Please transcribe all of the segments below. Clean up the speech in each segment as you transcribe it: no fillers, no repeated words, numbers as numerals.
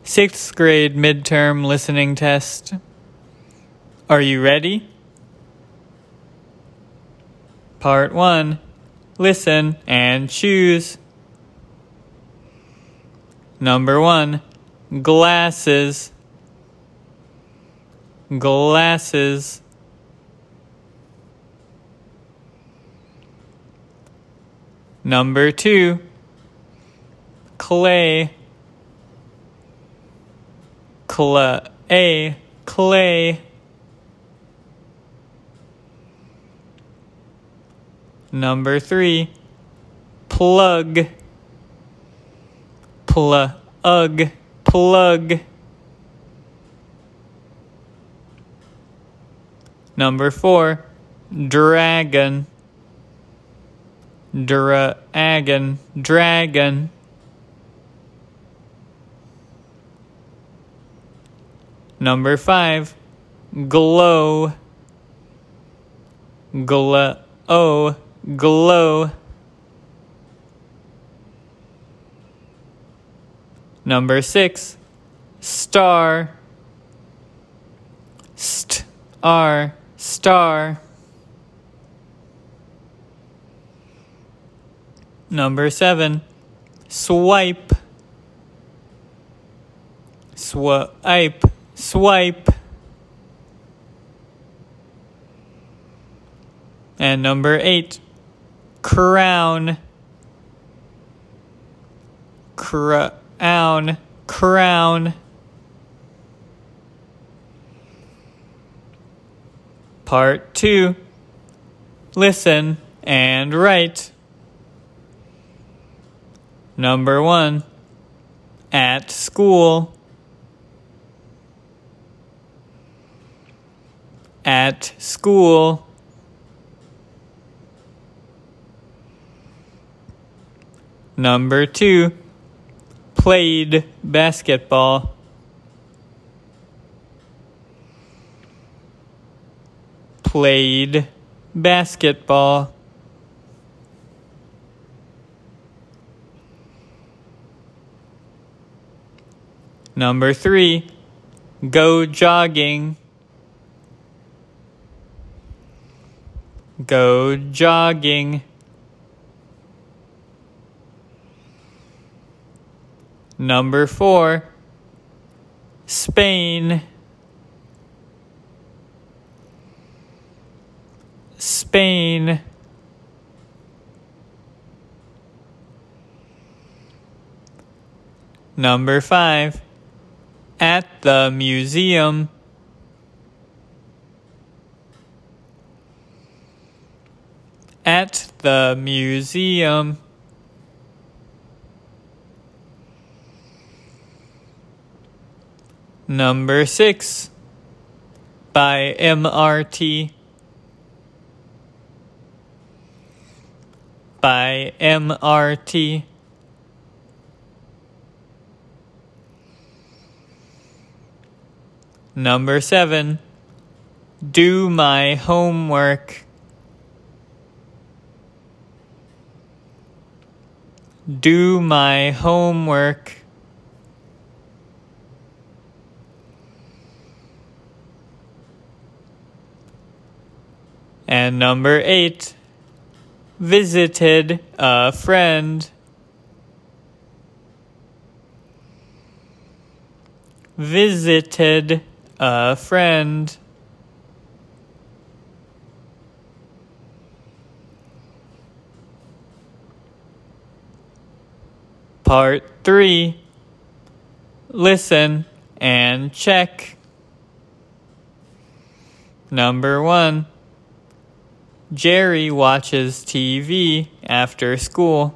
Sixth grade midterm listening test. Are you ready? Part 1. Listen and choose. Number 1. Glasses. Glasses. Number 2. Clay. Clay. Clay. Number 3. Plug. Plug. Plug. Number 4. Dragon. Dragon. Dragon. Number 5. Glow. Glow. Glow. Number 6. Star. Star. Star. Number 7. Swipe. Swipe. Swipe. And number 8. Crown. Crown. Crown. Part 2. Listen and write. Number 1. At school. At school. Number 2. Played basketball. Played basketball. Number 3. Go jogging. Go jogging. Number 4. Spain. Spain. Number 5. At the museum. At the museum. Number 6. By MRT. By MRT. Number 7. Do my homework. Do my homework. And number 8. Visited a friend. Visited a friend. Part 3. Listen and check. Number 1. Jerry watches TV after school.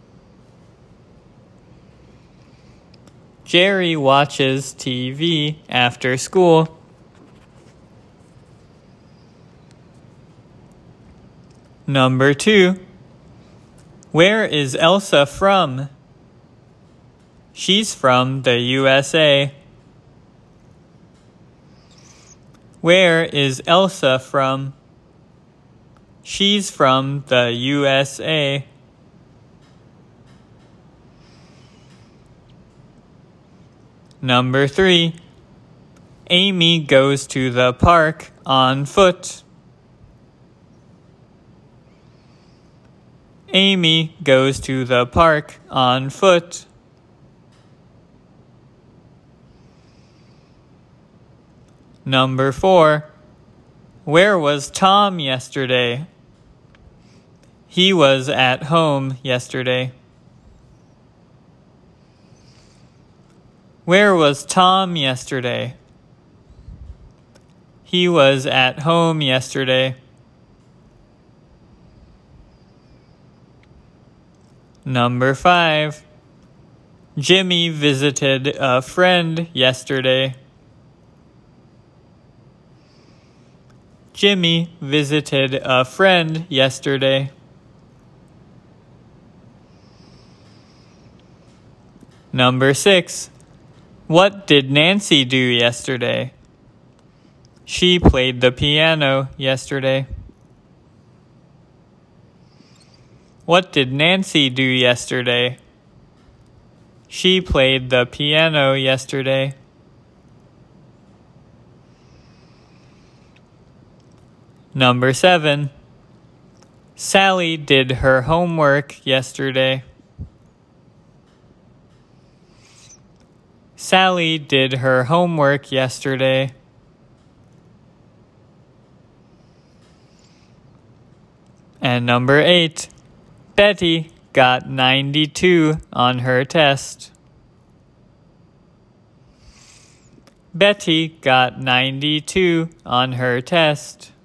Jerry watches TV after school. Number 2. Where is Elsa from? She's from the USA. Where is Elsa from? She's from the USA. Number 3. Amy goes to the park on foot. Amy goes to the park on foot. Number 4. Where was Tom yesterday? He was at home yesterday. Where was Tom yesterday? He was at home yesterday. Number 5. Jimmy visited a friend yesterday. Jimmy visited a friend yesterday. Number 6. What did Nancy do yesterday? She played the piano yesterday. What did Nancy do yesterday? She played the piano yesterday. Number 7. Sally did her homework yesterday. Sally did her homework yesterday. And number 8. Betty got 92 on her test. Betty got 92 on her test.